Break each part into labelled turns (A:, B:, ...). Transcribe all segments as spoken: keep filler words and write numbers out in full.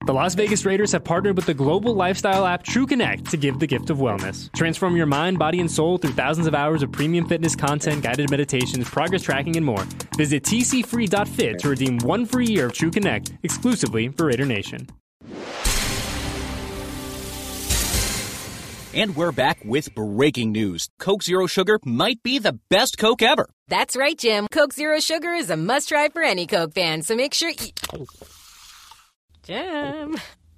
A: The Las Vegas Raiders have partnered with the global lifestyle app TrueConnect to give the gift of wellness. Transform your mind, body, and soul through thousands of hours of premium fitness content, guided meditations, progress tracking, and more. Visit t c free dot fit to redeem one free year of TrueConnect exclusively for Raider Nation.
B: And we're back with breaking news. Coke Zero Sugar might be the best Coke ever.
C: That's right, Jim. Coke Zero Sugar is a must-try for any Coke fan, so make sure you... Jim.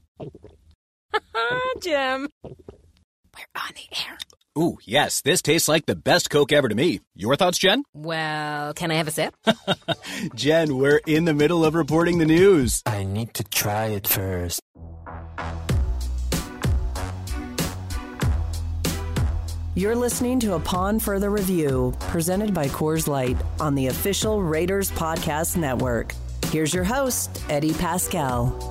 C: Jim. We're on the air.
B: Ooh, yes, this tastes like the best Coke ever to me. Your thoughts, Jen?
C: Well, can I have a sip?
B: Jen, we're in the middle of reporting the news.
D: I need to try it first.
E: You're listening to Upon Further Review, presented by Coors Light on the official Raiders Podcast Network. Here's your host, Eddie Pascal.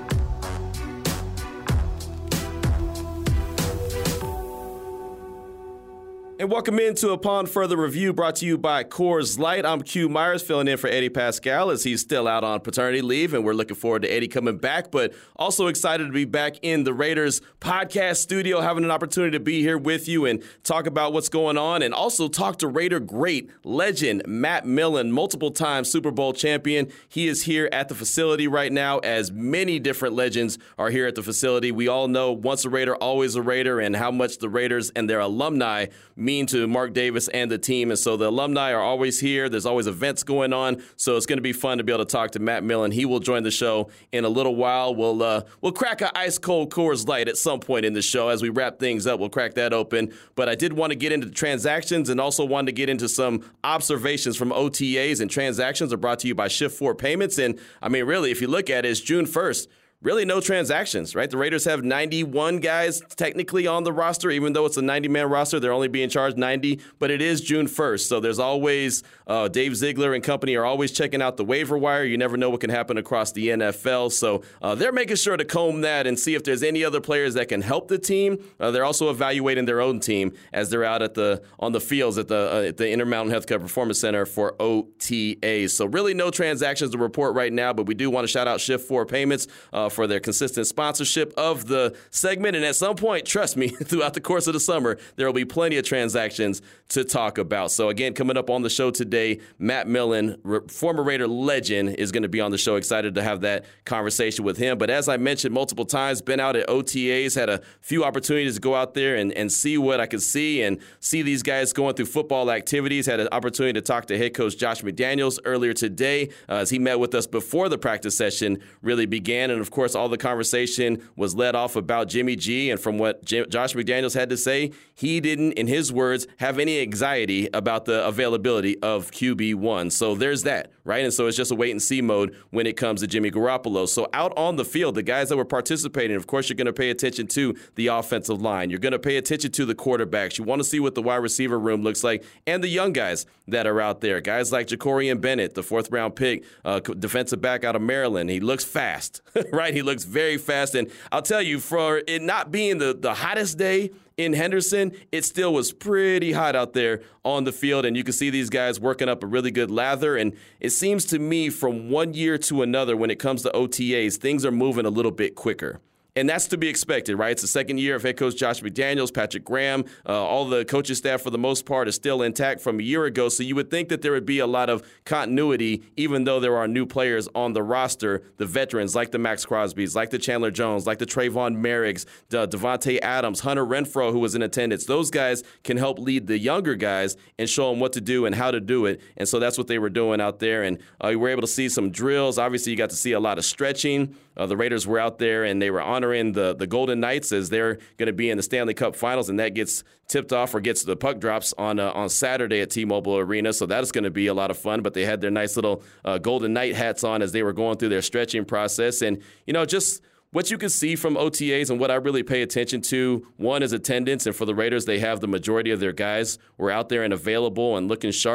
F: And welcome into Upon Further Review, brought to you by Coors Light. I'm Q Myers, filling in for Eddie Pascal as he's still out on paternity leave, and we're looking forward to Eddie coming back, but also excited to be back in the Raiders podcast studio, having an opportunity to be here with you and talk about what's going on, and also talk to Raider great legend Matt Millen, multiple-time Super Bowl champion. He is here at the facility right now, as many different legends are here at the facility. We all know once a Raider, always a Raider, and how much the Raiders and their alumni mean to Mark Davis and the team. And so the alumni are always here. There's always events going on. So it's going to be fun to be able to talk to Matt Millen. He will join the show in a little while. We'll uh, we'll crack an ice cold Coors Light at some point in the show as we wrap things up. We'll crack that open. But I did want to get into the transactions and also wanted to get into some observations from O T As. And transactions are brought to you by Shift four Payments. And I mean, really, if you look at it, it's June first. Really no transactions, right? The Raiders have ninety-one guys technically on the roster, even though it's a ninety-man roster. They're only being charged ninety, but it is June first. So there's always uh, Dave Ziegler and company are always checking out the waiver wire. You never know what can happen across the N F L. So uh, they're making sure to comb that and see if there's any other players that can help the team. Uh, they're also evaluating their own team as they're out at the on the fields at the uh, at the Intermountain Healthcare Performance Center for O T As. So really no transactions to report right now, but we do want to shout out Shift four Payments uh, for their consistent sponsorship of the segment. And at some point, trust me, throughout the course of the summer, there will be plenty of transactions to talk about. So again, coming up on the show today, Matt Millen, former Raider legend, is going to be on the show. Excited to have that conversation with him. But as I mentioned multiple times, been out at O T As, had a few opportunities to go out there and, and see what I could see and see these guys going through football activities. Had an opportunity to talk to head coach Josh McDaniels earlier today uh, as he met with us before the practice session really began. And of course, all the conversation was led off about Jimmy G, and from what J- Josh McDaniels had to say, he didn't, in his words, have any anxiety about the availability of Q B one. So there's that, right? And so it's just a wait-and-see mode when it comes to Jimmy Garoppolo. So out on the field, the guys that were participating, of course, you're going to pay attention to the offensive line. You're going to pay attention to the quarterbacks. You want to see what the wide receiver room looks like, and the young guys that are out there. Guys like Jacorian Bennett, the fourth-round pick, uh, defensive back out of Maryland. He looks fast, right? He looks very fast. And I'll tell you, for it not being the, the hottest day in Henderson, it still was pretty hot out there on the field. And you can see these guys working up a really good lather. And it seems to me from one year to another, when it comes to O T As, things are moving a little bit quicker. And that's to be expected, right? It's the second year of head coach Josh McDaniels, Patrick Graham. Uh, all the coaching staff, for the most part, is still intact from a year ago. So you would think that there would be a lot of continuity, even though there are new players on the roster, the veterans like the Max Crosbys, like the Chandler Jones, like the Trayvon Merricks, the Devontae Adams, Hunter Renfrow, who was in attendance. Those guys can help lead the younger guys and show them what to do and how to do it. And so that's what they were doing out there. And uh, we were able to see some drills. Obviously, you got to see a lot of stretching. Uh, the Raiders were out there, and they were honoring the, the Golden Knights as they're going to be in the Stanley Cup Finals, and that gets tipped off or gets the puck drops on uh, on Saturday at T-Mobile Arena. So that is going to be a lot of fun. But they had their nice little uh, Golden Knight hats on as they were going through their stretching process. And, you know, just what you can see from O T As and what I really pay attention to, one is attendance. And for the Raiders, they have the majority of their guys were out there and available and looking sharp.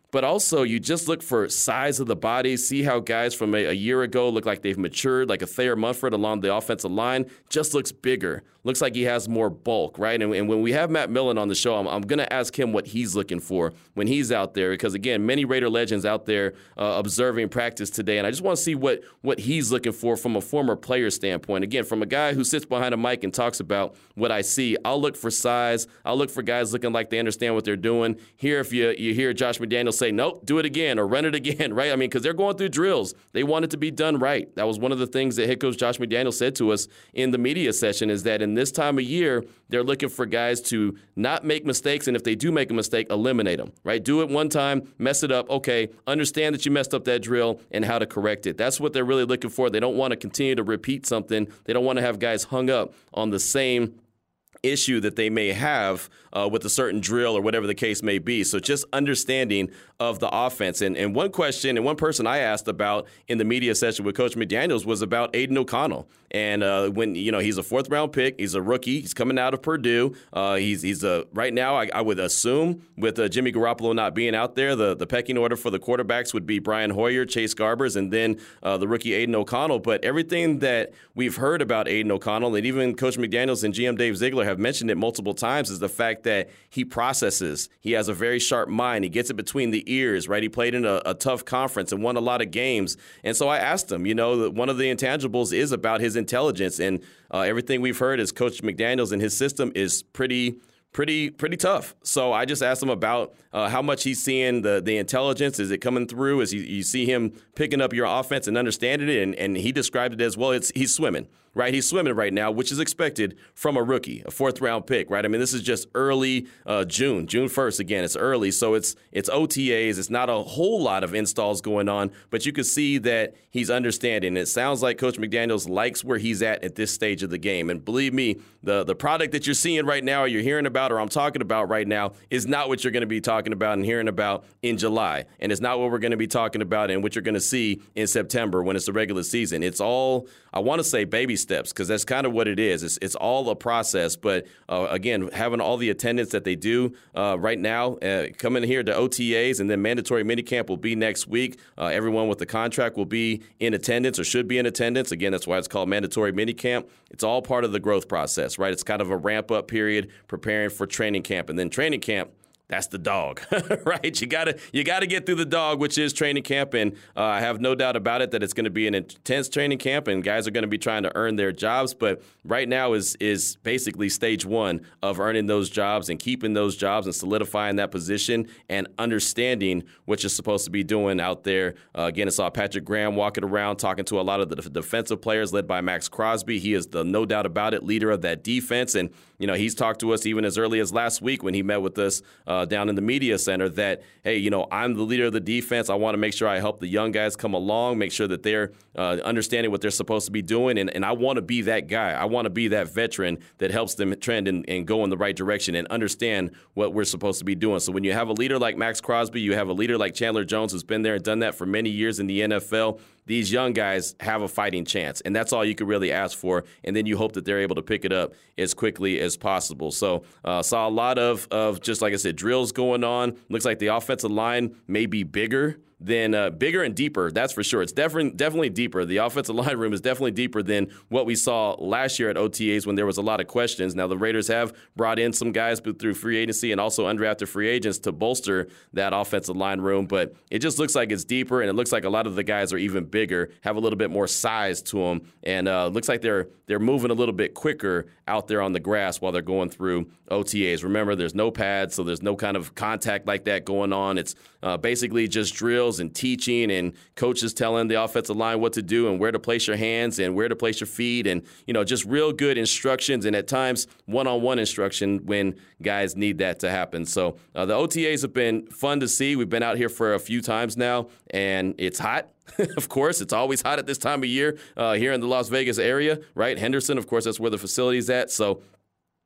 F: But also, you just look for size of the body, see how guys from a, a year ago look like they've matured, like a Thayer Munford along the offensive line, just looks bigger. Looks like he has more bulk, right? And, and when we have Matt Millen on the show, I'm, I'm going to ask him what he's looking for when he's out there. Because, again, many Raider legends out there uh, observing practice today. And I just want to see what, what he's looking for from a former player standpoint. Again, from a guy who sits behind a mic and talks about what I see, I'll look for size. I'll look for guys looking like they understand what they're doing. Here, if you, you hear Josh McDaniels say, nope, do it again or run it again, right? I mean, because they're going through drills. They want it to be done right. That was one of the things that head coach Josh McDaniels said to us in the media session, is that in this time of year, they're looking for guys to not make mistakes, and if they do make a mistake, eliminate them, right? Do it one time, mess it up, okay, understand that you messed up that drill and how to correct it. That's what they're really looking for. They don't want to continue to repeat something. They don't want to have guys hung up on the same issue that they may have uh, with a certain drill or whatever the case may be. So just understanding of the offense. And, and one question and one person I asked about in the media session with Coach McDaniels was about Aiden O'Connell. And uh, when, you know, he's a fourth round pick, he's a rookie, he's coming out of Purdue. Uh, he's he's a right now, I, I would assume, with uh, Jimmy Garoppolo not being out there, the, the pecking order for the quarterbacks would be Brian Hoyer, Chase Garbers, and then uh, the rookie Aiden O'Connell. But everything that we've heard about Aiden O'Connell, and even Coach McDaniels and G M Dave Ziegler have mentioned it multiple times, is the fact that he processes. He has a very sharp mind. He gets it between the ears, right? He played in a, a tough conference and won a lot of games. And so I asked him, you know, one of the intangibles is about his intelligence. And uh, everything we've heard is Coach McDaniels and his system is pretty Pretty pretty tough. So I just asked him about uh, how much he's seeing the, the intelligence. Is it coming through? As you, you see him picking up your offense and understanding it? And, and he described it as, well, it's he's swimming, right? He's swimming right now, which is expected from a rookie, a fourth-round pick, right? I mean, this is just early uh, June, June first. Again, it's early, so it's it's O T As. It's not a whole lot of installs going on, but you can see that he's understanding. It sounds like Coach McDaniels likes where he's at at this stage of the game. And believe me, the, the product that you're seeing right now or you're hearing about or I'm talking about right now is not what you're going to be talking about and hearing about in July. And it's not what we're going to be talking about and what you're going to see in September when it's the regular season. It's all, I want to say, baby steps, because that's kind of what it is. It's, it's all a process. But, uh, again, having all the attendance that they do uh, right now, uh, coming here to O T As, and then mandatory minicamp will be next week. Uh, everyone with the contract will be in attendance or should be in attendance. Again, that's why it's called mandatory minicamp. It's all part of the growth process, right? It's kind of a ramp-up period preparing for training camp. And then training camp, that's the dog, right? You gotta you gotta get through the dog, which is training camp, and uh, I have no doubt about it that it's going to be an intense training camp, and guys are going to be trying to earn their jobs. But right now is is basically stage one of earning those jobs and keeping those jobs and solidifying that position and understanding what you're supposed to be doing out there. Uh, again, I saw Patrick Graham walking around talking to a lot of the defensive players led by Max Crosby. He is the no doubt about it leader of that defense, and you know he's talked to us even as early as last week when he met with us. Uh, down in the media center that, hey, you know, I'm the leader of the defense. I want to make sure I help the young guys come along, make sure that they're uh, understanding what they're supposed to be doing. And, and I want to be that guy. I want to be that veteran that helps them trend and, and go in the right direction and understand what we're supposed to be doing. So when you have a leader like Max Crosby, you have a leader like Chandler Jones who's been there and done that for many years in the N F L, these young guys have a fighting chance. And that's all you could really ask for. And then you hope that they're able to pick it up as quickly as possible. So uh, saw a lot of, of just, like I said, drills going on. Looks like the offensive line may be bigger than uh, bigger and deeper, that's for sure. It's definitely definitely deeper. The offensive line room is definitely deeper than what we saw last year at O T As when there was a lot of questions. Now, the Raiders have brought in some guys through free agency and also undrafted free agents to bolster that offensive line room, but it just looks like it's deeper, and it looks like a lot of the guys are even bigger, have a little bit more size to them, and uh, looks like they're they're moving a little bit quicker out there on the grass while they're going through O T As. Remember, there's no pads, so there's no kind of contact like that going on. It's uh, basically just drills and teaching and coaches telling the offensive line what to do and where to place your hands and where to place your feet, and you know, just real good instructions, and at times one-on-one instruction when guys need that to happen. So uh, the O T As have been fun to see. We've been out here for a few times now, and it's hot. Of course, it's always hot at this time of year uh, here in the Las Vegas area, right? Henderson, of course, that's where the facility's at. So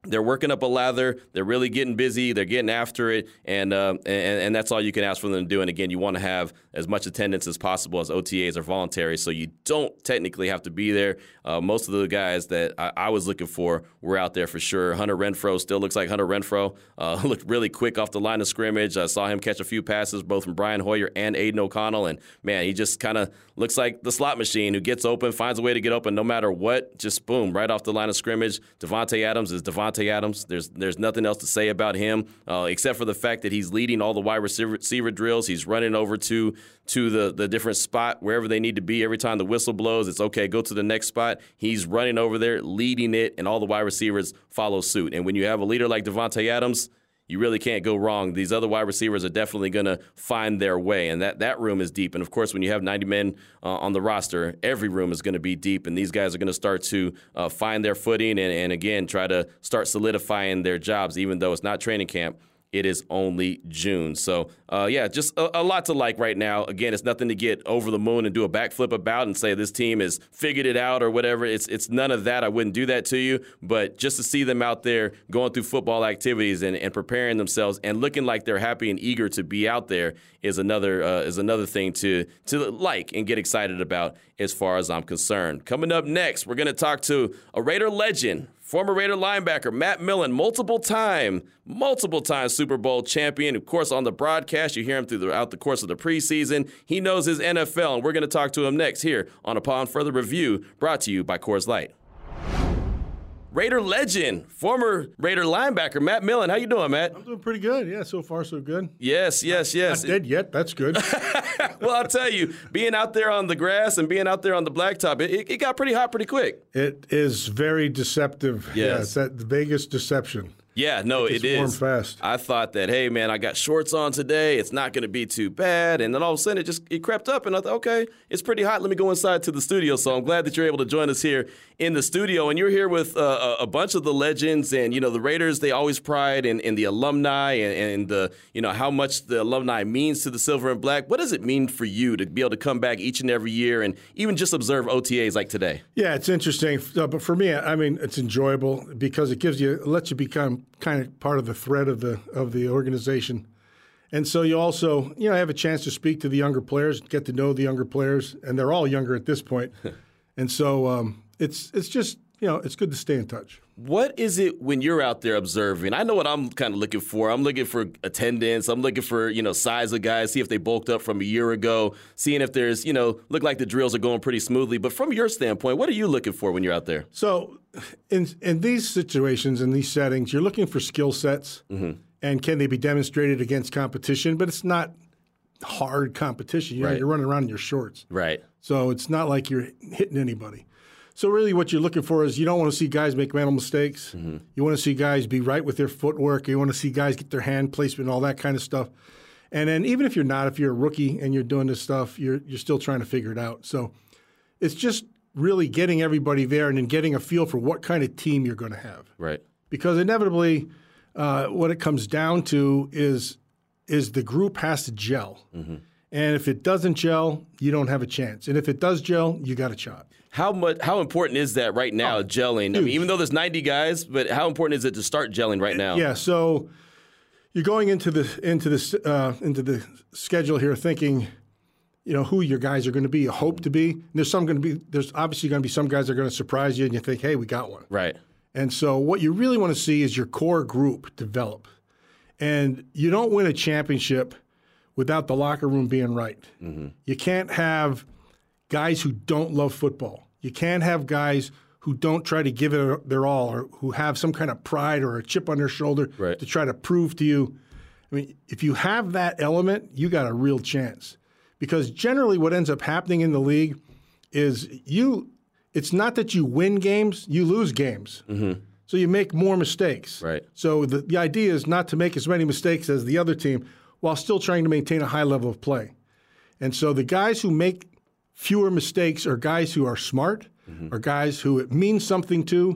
F: They're working up a lather. They're really getting busy. They're getting after it, and, uh, and and that's all you can ask for them to do. And again, you want to have as much attendance as possible, as O T As are voluntary, so you don't technically have to be there. Uh, most of the guys that I, I was looking for were out there for sure. Hunter Renfrow still looks like Hunter Renfrow. Uh, looked really quick off the line of scrimmage. I saw him catch a few passes, both from Brian Hoyer and Aiden O'Connell, and man, he just kind of looks like the slot machine who gets open, finds a way to get open no matter what. Just boom, right off the line of scrimmage. Devontae Adams is Devontae Adams. There's there's nothing else to say about him uh, except for the fact that he's leading all the wide receiver, receiver drills. He's running over to to the, the different spot wherever they need to be. Every time the whistle blows, it's okay, go to the next spot. He's running over there, leading it, and all the wide receivers follow suit. And when you have a leader like Devontae Adams, you really can't go wrong. These other wide receivers are definitely going to find their way, and that, that room is deep. And, of course, when you have ninety men uh, on the roster, every room is going to be deep, and these guys are going to start to uh, find their footing and, and, again, try to start solidifying their jobs, even though it's not training camp. It is only June. So, uh, yeah, just a, a lot to like right now. Again, it's nothing to get over the moon and do a backflip about and say this team has figured it out or whatever. It's it's none of that. I wouldn't do that to you. But just to see them out there going through football activities and, and preparing themselves and looking like they're happy and eager to be out there is another uh, is another thing to to like and get excited about as far as I'm concerned. Coming up next, we're going to talk to a Raider legend, former Raider linebacker Matt Millen, multiple time, multiple time Super Bowl champion. Of course, on the broadcast, you hear him throughout the course of the preseason. He knows his N F L, and we're going to talk to him next here on Upon Further Review, brought to you by Coors Light. Raider legend, former Raider linebacker Matt Millen. How you doing, Matt?
G: I'm doing pretty good. Yeah, so far so good.
F: Yes, yes, yes.
G: Not dead yet. That's good.
F: Well, I'll tell you, being out there on the grass and being out there on the blacktop, it, it got pretty hot pretty quick.
G: It is very deceptive.
F: Yes.
G: Yeah, it's that Vegas deception.
F: Yeah, no,
G: it
F: is.
G: Warm fast.
F: I thought that, hey, man, I got shorts on today. It's not going to be too bad. And then all of a sudden, it just it crept up, and I thought, okay, it's pretty hot. Let me go inside to the studio. So I'm glad that you're able to join us here in the studio. And you're here with uh, a bunch of the legends. And, you know, the Raiders, they always pride in, in the alumni and, and the, you know, how much the alumni means to the silver and black. What does it mean for you to be able to come back each and every year and even just observe O T As like today?
G: Yeah, it's interesting. Uh, but for me, I mean, it's enjoyable because it gives you, it lets you become kind of part of the thread of the of the organization. And so you also, you know, have a chance to speak to the younger players, get to know the younger players, and they're all younger at this point. And so um, it's it's just, you know, it's good to stay in touch.
F: What is it when you're out there observing? I know what I'm kind of looking for. I'm looking for attendance. I'm looking for, you know, size of guys, see if they bulked up from a year ago, seeing if there's, you know, look like the drills are going pretty smoothly. But from your standpoint, what are you looking for when you're out there?
G: So in in these situations, in these settings, you're looking for skill sets, mm-hmm. and can they be demonstrated against competition? But it's not hard competition. You know,
F: right.
G: You're running around in your shorts.
F: Right.
G: So it's not like you're hitting anybody. So really what you're looking for is you don't want to see guys make mental mistakes. Mm-hmm. You want to see guys be right with their footwork. You want to see guys get their hand placement and all that kind of stuff. And then even if you're not, if you're a rookie and you're doing this stuff, you're you're still trying to figure it out. So it's just really getting everybody there and then getting a feel for what kind of team you're going to have.
F: Right.
G: Because inevitably uh, what it comes down to is is the group has to gel. Mm-hmm. And if it doesn't gel, you don't have a chance. And if it does gel, you got a shot.
F: How much? How important is that right now, oh, gelling? Huge. I mean, even though there's ninety guys, but how important is it to start gelling right now?
G: Yeah, so you're going into the into the uh, into the schedule here, thinking, you know, who your guys are going to be. You hope to be. And there's some going to be. There's obviously going to be some guys that are going to surprise you, and you think, hey, we got one.
F: Right.
G: And so what you really want to see is your core group develop, and you don't win a championship without the locker room being right. Mm-hmm. You can't have guys who don't love football. You can't have guys who don't try to give it their all or who have some kind of pride or a chip on their shoulder
F: right.
G: to try to prove to you. I mean, if you have that element, you got a real chance. Because generally what ends up happening in the league is you – it's not that you win games, you lose games. Mm-hmm. So you make more mistakes.
F: Right.
G: So the, the idea is not to make as many mistakes as the other team while still trying to maintain a high level of play. And so the guys who make fewer mistakes are guys who are smart, mm-hmm. are guys who it means something to,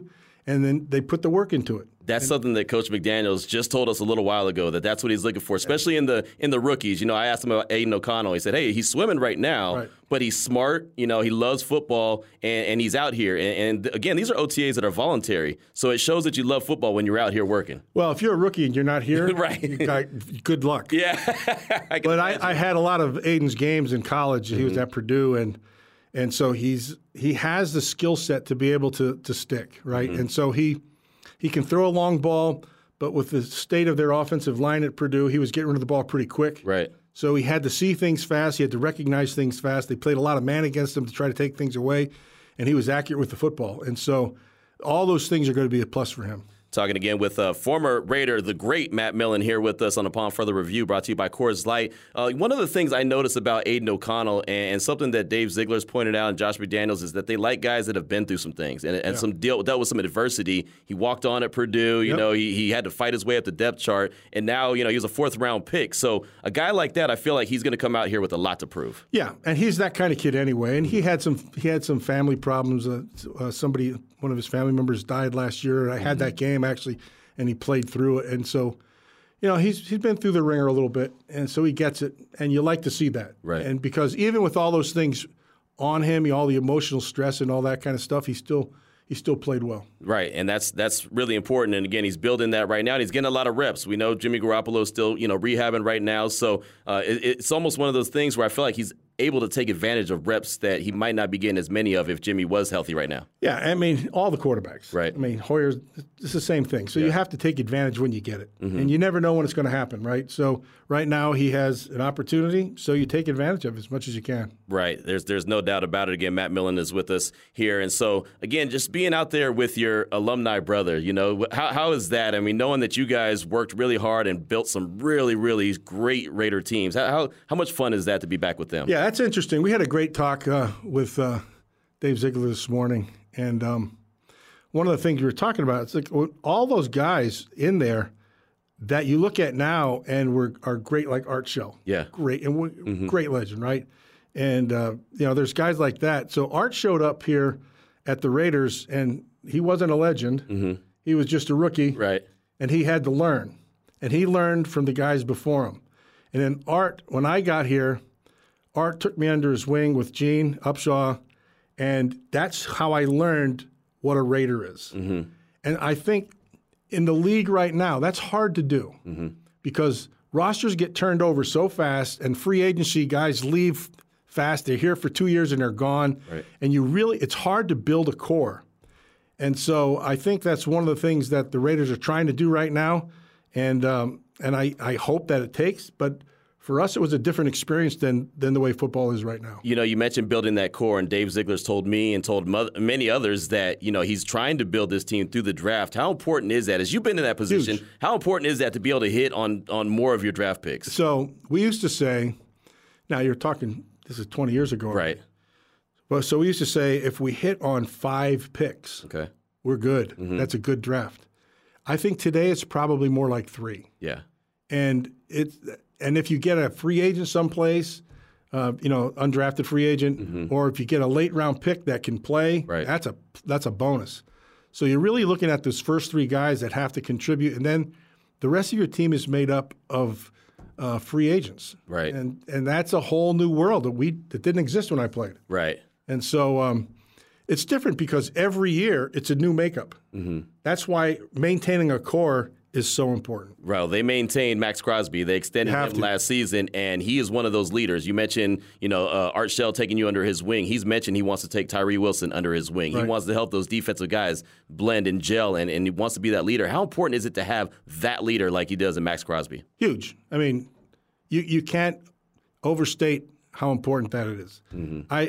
G: and then they put the work into it.
F: That's
G: and,
F: something that Coach McDaniels just told us a little while ago, that that's what he's looking for, especially in the in the rookies. You know, I asked him about Aiden O'Connell. He said, hey, he's swimming right now,
G: right.
F: but he's smart. You know, he loves football, and, and he's out here. And, and, again, these are O T As that are voluntary, so it shows that you love football when you're out here working.
G: Well, if you're a rookie and you're not here,
F: right.
G: you got, good luck.
F: Yeah. I
G: but I, I had a lot of Aiden's games in college. Mm-hmm. He was at Purdue, and and so he's he has the skill set to be able to to stick, right? Mm-hmm. And so he he can throw a long ball. But with the state of their offensive line at Purdue, he was getting rid of the ball pretty quick.
F: Right.
G: So he had to see things fast. He had to recognize things fast. They played a lot of man against him to try to take things away, and he was accurate with the football. And so all those things are going to be a plus for him.
F: Talking again with uh, former Raider, the great Matt Millen, here with us on Upon Further Review, brought to you by Coors Light. Uh, one of the things I noticed about Aiden O'Connell, and, and something that Dave Ziegler's pointed out and Josh McDaniels, is that they like guys that have been through some things and, and yeah. some deal, dealt with some adversity. He walked on at Purdue. You
G: yep.
F: know, he, he had to fight his way up the depth chart, and now, you know, he was a fourth round pick. So a guy like that, I feel like he's going to come out here with a lot to prove.
G: Yeah, and he's that kind of kid anyway. And he had some he had some family problems. Uh, uh, somebody, one of his family members died last year. I had mm-hmm. that game actually. And he played through it. And so, you know, he's he's been through the ringer a little bit, and so he gets it. And you like to see that.
F: Right.
G: And because even with all those things on him, all the emotional stress and all that kind of stuff, he still he still played well.
F: Right, and that's that's really important. And, again, he's building that right now, and he's getting a lot of reps. We know Jimmy Garoppolo is still, you know, rehabbing right now. So uh, it, it's almost one of those things where I feel like he's able to take advantage of reps that he might not be getting as many of if Jimmy was healthy right now.
G: Yeah, I mean, all the quarterbacks.
F: Right.
G: I mean, Hoyer's, it's the same thing. So yeah. you have to take advantage when you get it. Mm-hmm. And you never know when it's going to happen, right? So right now he has an opportunity, so you take advantage of it as much as you can.
F: Right. There's there's no doubt about it. Again, Matt Millen is with us here. And so, again, just being out there with your alumni brother, you know, how how is that? I mean, knowing that you guys worked really hard and built some really, really great Raider teams, how how, how much fun is that to be back with them?
G: Yeah, that's interesting. We had a great talk uh, with uh, Dave Ziegler this morning, and um, one of the things we were talking about, it's like all those guys in there that you look at now and were are great, like Art Shell.
F: Yeah.
G: Great, and mm-hmm. great legend, right? And, uh, you know, there's guys like that. So Art showed up here at the Raiders, and he wasn't a legend.
F: Mm-hmm.
G: He was just a rookie.
F: Right.
G: And he had to learn. And he learned from the guys before him. And then Art, when I got here, Art took me under his wing with Gene Upshaw, and that's how I learned what a Raider is.
F: Mm-hmm.
G: And I think in the league right now, that's hard to do
F: mm-hmm.
G: because rosters get turned over so fast, and free agency guys leave fast. They're here for two years and they're gone.
F: Right.
G: And you really, it's hard to build a core. And so I think that's one of the things that the Raiders are trying to do right now, and um, and I, I hope that it takes, but for us, it was a different experience than than the way football is right now.
F: You know, you mentioned building that core, and Dave Ziegler's told me and told mo- many others that, you know, he's trying to build this team through the draft. How important is that? As you've been in that position, Huge. How important is that to be able to hit on, on more of your draft picks?
G: So we used to say, now you're talking, this is twenty years ago.
F: Right.
G: Well, so we used to say if we hit on five picks,
F: okay,
G: we're good.
F: Mm-hmm.
G: That's a good draft. I think today it's probably more like three.
F: Yeah.
G: And it's and if you get a free agent someplace, uh, you know, undrafted free agent,
F: mm-hmm.
G: or if you get a late round pick that can play,
F: right.
G: that's a that's a bonus. So you're really looking at those first three guys that have to contribute, and then the rest of your team is made up of uh, free agents,
F: right?
G: And and that's a whole new world that we that didn't exist when I played,
F: right?
G: And so um, it's different because every year it's a new makeup.
F: Mm-hmm.
G: That's why maintaining a core is so important.
F: Well, they maintained Max Crosby. They extended him
G: to.
F: last season, and he is one of those leaders. You mentioned, you know, uh, Art Shell taking you under his wing. He's mentioned he wants to take Tyree Wilson under his wing.
G: Right.
F: He wants to help those defensive guys blend and gel, and, and he wants to be that leader. How important is it to have that leader like he does in Max Crosby?
G: Huge. I mean, you you can't overstate how important that it is.
F: Mm-hmm.
G: I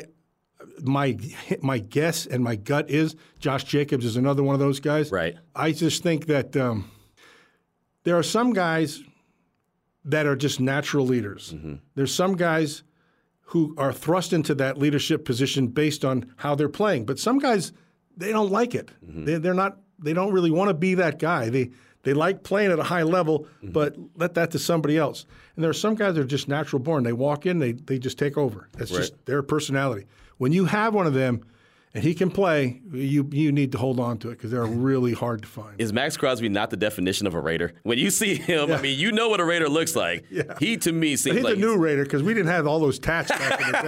G: my my guess and my gut is Josh Jacobs is another one of those guys.
F: Right.
G: I just think that um, there are some guys that are just natural leaders.
F: Mm-hmm.
G: There's some guys who are thrust into that leadership position based on how they're playing. But some guys, they don't like it. Mm-hmm. They, they're not. They don't really want to be that guy. They they like playing at a high level, mm-hmm. but let that to somebody else. And there are some guys that are just natural born. They walk in, they they just take over. That's
F: right.
G: just their personality. When you have one of them, and he can play, you you need to hold on to it because they're really hard to find.
F: Is Max Crosby not the definition of a Raider? When you see him,
G: Yeah.
F: I mean, you know what a Raider looks like.
G: Yeah.
F: He, to me, seems
G: He's
F: like
G: a new Raider because we didn't have all those tats back in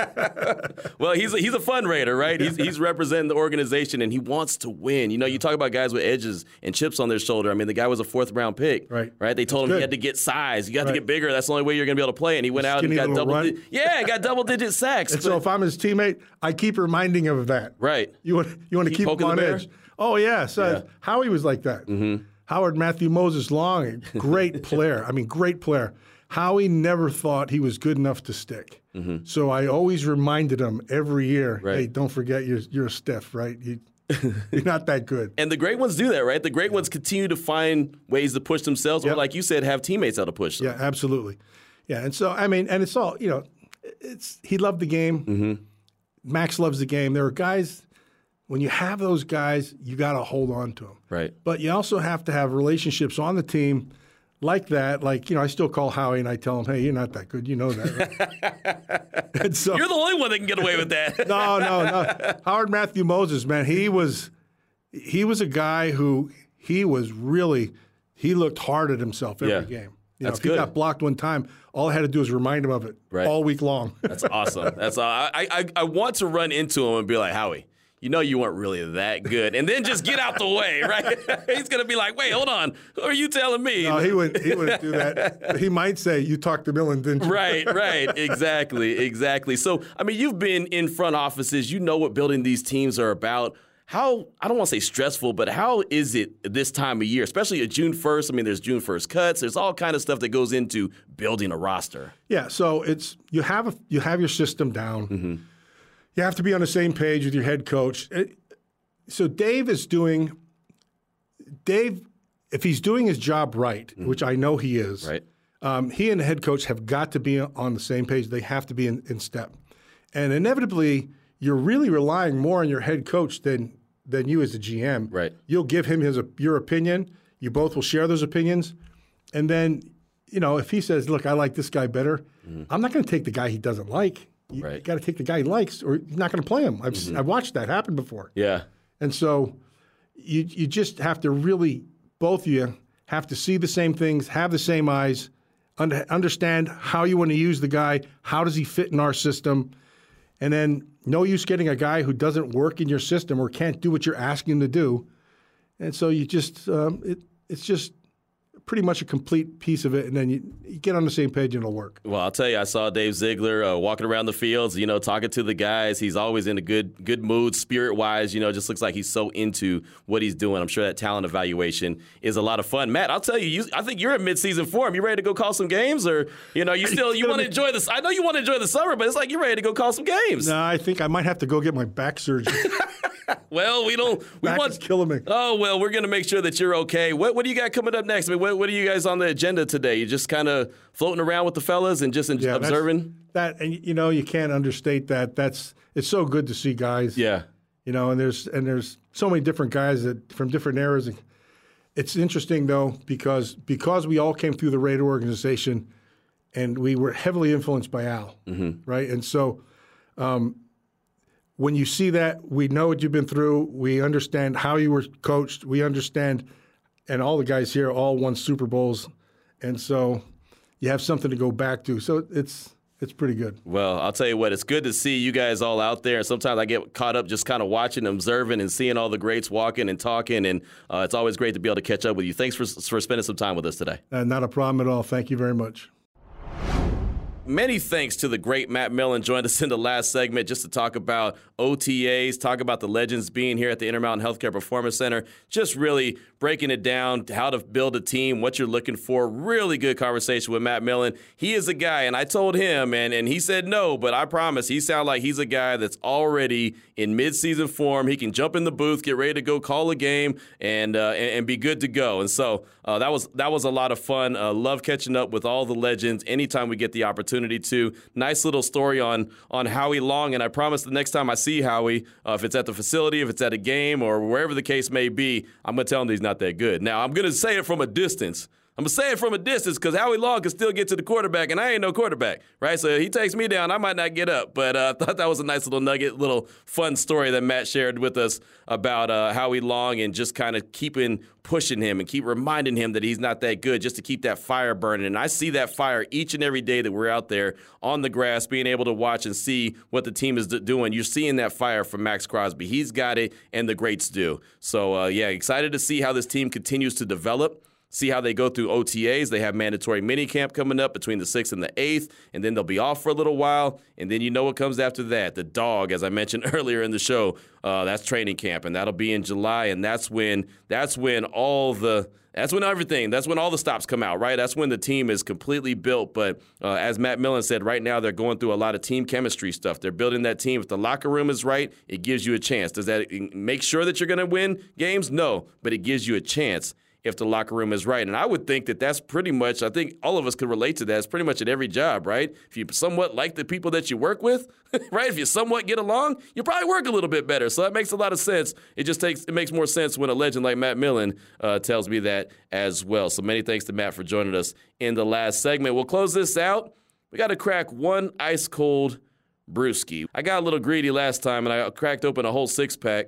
G: the day.
F: Well, he's a, he's a fun Raider, right? He's he's representing the organization, and he wants to win. You know, you talk about guys with edges and chips on their shoulder. I mean, the guy was a fourth-round pick,
G: Right.
F: Right? They told
G: That's
F: him
G: good.
F: he had to get size. You got to
G: Right.
F: get bigger. That's the only way you're going to be able to play. And he went out and
G: Skinny
F: got
G: little
F: double,
G: run.
F: di- yeah, got double-digit sacks.
G: And so if I'm his teammate, I keep reminding him of that.
F: Right.
G: You want you want to
F: Keep
G: keep him
F: poking
G: on
F: the bear?
G: edge. Oh yeah. So
F: Yeah.
G: Howie was like that. Mm-hmm. Howard Matthew Moses Long, a great player. I mean, great player. Howie never thought he was good enough to stick. Mm-hmm. So I always reminded him every year,
F: Right.
G: hey, don't forget you're you're a stiff, right? You, you're not that good.
F: And the great ones do that, right? The great ones continue to find ways to push themselves, or
G: Yep.
F: like you said, have teammates out to push them.
G: Yeah, absolutely. Yeah, and so I mean, and it's all you know. It's he loved the game.
F: Mm-hmm.
G: Max loves the game. There are guys. When you have those guys, you got to hold on to them.
F: Right.
G: But you also have to have relationships on the team like that. Like, you know, I still call Howie and I tell him, hey, you're not that good. You know that, right? And so,
F: You're the only one that can get away with that.
G: no, no, no. Howard Matthew Moses, man, he was he was a guy who he was really he looked hard at himself every
F: Yeah.
G: game. You
F: That's
G: know, if he
F: good.
G: got blocked one time, all I had to do was remind him of it
F: Right.
G: all week long.
F: That's awesome. That's all. I, I I want to run into him and be like, Howie, you know you weren't really that good, and then just get out the way, right? He's gonna be like, wait, hold on, who are you telling me?
G: No, he wouldn't. He wouldn't do that. He might say, "You talked to Millen, didn't you?"
F: Right, right, exactly, exactly. So, I mean, you've been in front offices. You know what building these teams are about. How, I don't want to say stressful, but how is it this time of year, especially at June first? I mean, there's June first cuts. There's all kind of stuff that goes into building a roster.
G: Yeah. So it's you have a, you have your system down.
F: Mm-hmm.
G: You have to be on the same page with your head coach. It, so Dave is doing. Dave, if he's doing his job right, mm-hmm. which I know he is,
F: Right.
G: um, he and the head coach have got to be on the same page. They have to be in, in step, and inevitably, you're really relying more on your head coach than than you as a G M.
F: Right.
G: You'll give him his your opinion. You both will share those opinions, and then you know if he says, "Look, I like this guy better," mm-hmm. I'm not going to take the guy he doesn't like. You
F: Right.
G: got to take the guy he likes, or you're not going to play him. I've
F: Mm-hmm.
G: I've watched that happen before.
F: Yeah.
G: And so you you just have to really, both of you have to see the same things, have the same eyes, under, understand how you want to use the guy, how does he fit in our system, and then no use getting a guy who doesn't work in your system or can't do what you're asking him to do. And so you just, um, it, it's just pretty much a complete piece of it, and then you, you get on the same page and it'll work.
F: Well, I'll tell you, I saw Dave Ziegler uh, walking around the fields, you know, talking to the guys. He's always in a good good mood, spirit-wise. You know, just looks like he's so into what he's doing. I'm sure that talent evaluation is a lot of fun. Matt, I'll tell you, you I think you're in mid-season form. You ready to go call some games, or you know, you still you want to enjoy this? I know you want to enjoy the summer, but it's like you're ready to go call some games.
G: No, I think I might have to go get my back surgery.
F: Well, we don't. We
G: Back
F: want
G: is killing me.
F: Oh well, we're gonna make sure that you're okay. What What do you got coming up next? I mean, what What are you guys on the agenda today? You just kind of floating around with the fellas and just en-
G: Yeah, that's-
F: observing.
G: that, and you know, you can't understate that. That's it's so good to see guys.
F: Yeah.
G: You know, and there's and there's so many different guys that from different eras. It's interesting though because because we all came through the Raider organization, and we were heavily influenced by Al,
F: Mm-hmm.
G: right? And so, um, when you see that, we know what you've been through. We understand how you were coached. We understand, and all the guys here all won Super Bowls, and so you have something to go back to. So it's it's pretty good.
F: Well, I'll tell you what, it's good to see you guys all out there. Sometimes I get caught up just kind of watching, observing, and seeing all the greats walking and talking, and uh, it's always great to be able to catch up with you. Thanks for for spending some time with us today.
G: Uh, not a problem at all. Thank you very much.
F: Many thanks to the great Matt Millen. Joined us in the last segment just to talk about O T As, talk about the legends being here at the Intermountain Healthcare Performance Center, just really breaking it down, how to build a team, what you're looking for. Really good conversation with Matt Millen. He is a guy, and I told him, and, and he said no, but I promise he sounds like he's a guy that's already in midseason form. He can jump in the booth, get ready to go call a game, and uh, and, and be good to go. And so uh, that was that was a lot of fun. Uh, love catching up with all the legends anytime we get the opportunity to. Nice little story on on Howie Long, and I promise the next time I see Howie, uh, if it's at the facility, if it's at a game, or wherever the case may be, I'm going to tell him that he's not that good. Now, I'm going to say it from a distance. I'm going to say it from a distance because Howie Long can still get to the quarterback, and I ain't no quarterback, right? So he takes me down, I might not get up. But uh, I thought that was a nice little nugget, little fun story that Matt shared with us about uh, Howie Long and just kind of keeping pushing him and keep reminding him that he's not that good, just to keep that fire burning. And I see that fire each and every day that we're out there on the grass, being able to watch and see what the team is doing. You're seeing that fire from Max Crosby. He's got it, and the greats do. So, uh, yeah, excited to see how this team continues to develop. See how they go through O T As. They have mandatory minicamp coming up between the sixth and the eighth, and then they'll be off for a little while. And then you know what comes after that. The dog, as I mentioned earlier in the show, uh, that's training camp, and that'll be in July. And that's when that's when all the that's when everything that's when all the stops come out, right? That's when the team is completely built. But uh, as Matt Millen said, right now they're going through a lot of team chemistry stuff. They're building that team. If the locker room is right, it gives you a chance. Does that make sure that you're going to win games? No, but it gives you a chance if the locker room is right. And I would think that that's pretty much, I think all of us could relate to that. It's pretty much at every job, right? If you somewhat like the people that you work with, right? If you somewhat get along, you probably work a little bit better. So that makes a lot of sense. It just takes, it makes more sense when a legend like Matt Millen uh, tells me that as well. So many thanks to Matt for joining us in the last segment. We'll close this out. We got to crack one ice cold brewski. I got a little greedy last time and I cracked open a whole six pack.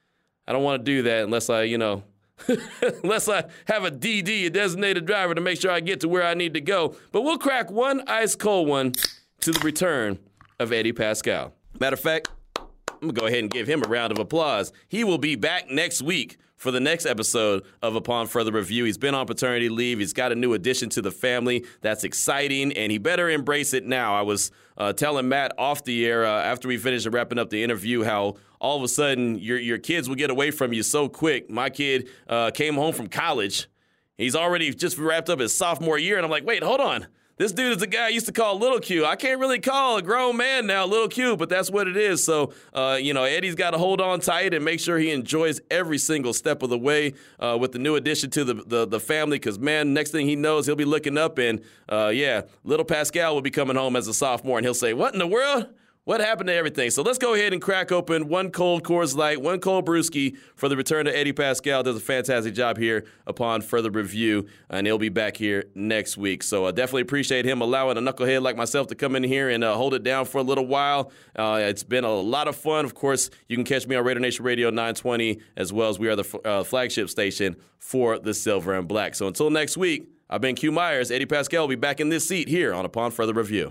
F: I don't want to do that unless I, you know, unless I have a D D, a designated driver, to make sure I get to where I need to go. But we'll crack one ice cold one to the return of Eddie Paschal. Matter of fact, I'm going to go ahead and give him a round of applause. He will be back next week for the next episode of Upon Further Review. He's been on paternity leave. He's got a new addition to the family. That's exciting, and he better embrace it now. I was uh, telling Matt off the air uh, after we finished wrapping up the interview how all of a sudden your your kids will get away from you so quick. My kid uh, came home from college. He's already just wrapped up his sophomore year, and I'm like, wait, hold on. This dude is the guy I used to call Little Q. I can't really call a grown man now Little Q, but that's what it is. So, uh, you know, Eddie's got to hold on tight and make sure he enjoys every single step of the way uh, with the new addition to the the, the family, because, man, next thing he knows, he'll be looking up and, uh, yeah, little Paschal will be coming home as a sophomore, and he'll say, what in the world? What happened to everything? So let's go ahead and crack open one cold Coors Light, one cold brewski for the return of Eddie Paschal. Does a fantastic job here Upon Further Review, and he'll be back here next week. So I uh, definitely appreciate him allowing a knucklehead like myself to come in here and uh, hold it down for a little while. Uh, it's been a lot of fun. Of course, you can catch me on Raider Nation Radio nine twenty, as well as we are the uh, flagship station for the Silver and Black. So until next week, I've been Q Myers. Eddie Paschal will be back in this seat here on Upon Further Review.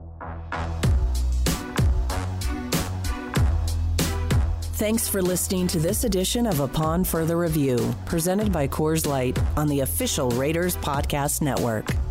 E: Thanks for listening to this edition of Upon Further Review, presented by Coors Light on the official Raiders Podcast Network.